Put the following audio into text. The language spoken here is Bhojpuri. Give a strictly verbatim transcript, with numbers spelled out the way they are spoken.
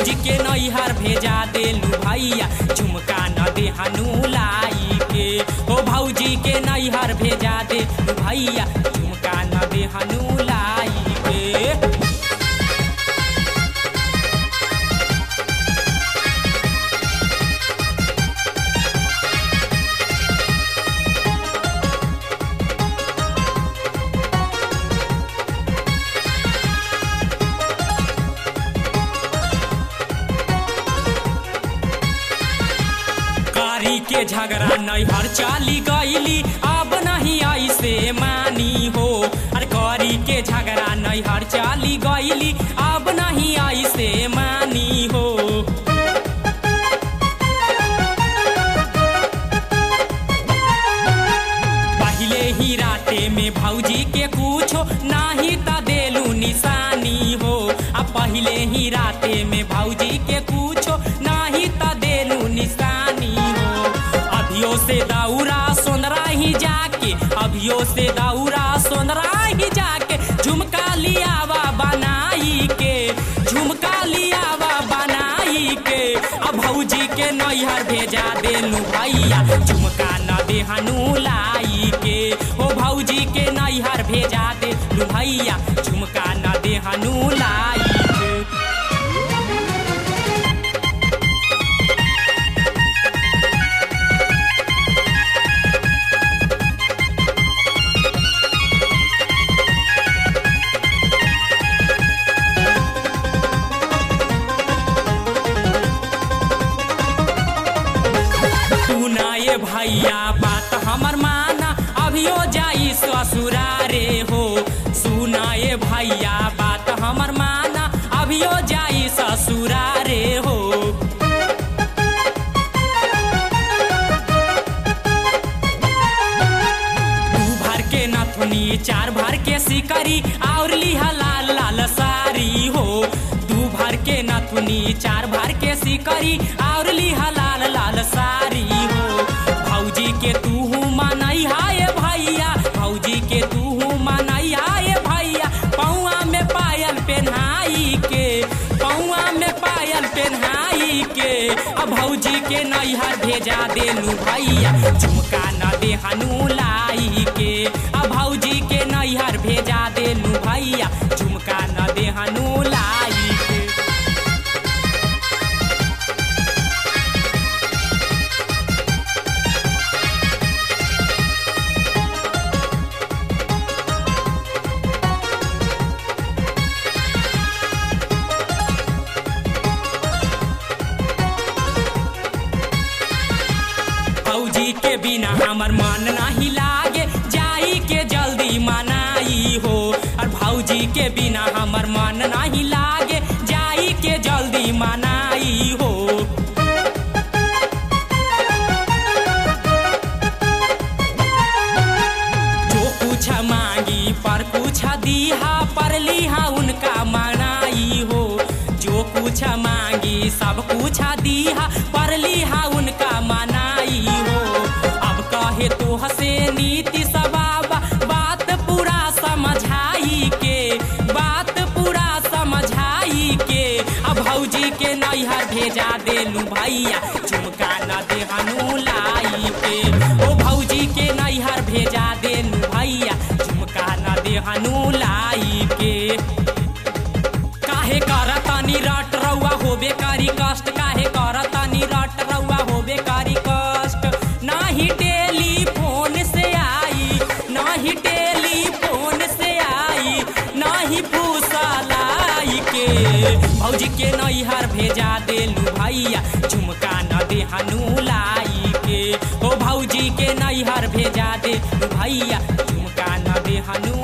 भौजी के नैहर भेजा देलू भैया झुमका न देहनु लाई के। ओ भौजी के नैहर भेजा देलू भैया झुमका न देहनु लाई के। के झगड़ा नैहर चाली गईली अब नहीं ऐसे मानी हो। अरे करी के झगड़ा नैहर चाली गईली अब नहीं ऐसे मानी हो। पहले ही राते में भौजी के कुछो नहीं त देलू निशानी हो। अब पहले ही राते में भौजी के कुछो नहीं त देलू निशानी हो। अभियो से दौरा सोनरा ही जाके अभियो से दौरा सोनरा ही जाके झुमका लियावा बनाई के झुमका लियावा बनाई के। अब भौजी के नैहर भेजा देलू भैया झुमका न देहनु लाई के। ओ भौजी के नैहर भेजा देलू भैया झुमका न देहनु लाई के। भैया बात हमर माना अभियो जाई ससुरारे हो। सुनाए भैया बात हमर माना अभियो जाई ससुरारे हो। दू भर के नथुनी चार भर के सिकरी और लिहा लाल लाल साड़ी हो। दू भर के नथुनी चार भर के सिकरी और लिहा लाल लाल साड़ी हो। भौजी के तू मनई हाय भैया भौजी के तू मनई हाय भैया पौआ में पायल पहनाई के पौआ में पायल पहनाई के। अब भौजी के नैहर भेजा देलू भैया झुमका न देहनु लाई के। अब भौजी के नैहर भेजा देलू भैया झुमका न देहनु लाई के। भौजी के बिना हमर मन नहीं लागे जाई के जल्दी मनाई हो। और भौजी के बिना हमर मन नहीं लागे जाई के जल्दी मनाई हो। जो कुछ मांगी पर कुछ दिहा पर लिहा उनका मनाई हो। जो कुछ मांगी सब कुछ दिहा पर लिहा उनका मनाई हो। अब कहे तो हसे नीति सबाबा बात पूरा समझाई के बात पूरा समझाई के। अब भौजी के नैहर भेजा देलू भैया झुमका न देहनु लाई के। ओ भौजी के नैहर भेजा देलू भैया झुमका न देहनु लाई के। काहे करतानी रट रउआ होबे करी कष्ट काहे करतानी रट रउआ होबे करी कष्ट। नाही टेलीफोन से आई नाही टेलीफोन से आई नाही फूसलाई के। भौजी के नैहर भेजा देलू भैया झुमका न देहनु लाई के। ओ भौजी के नैहर भेजा देलू भैया झुमका न देहनु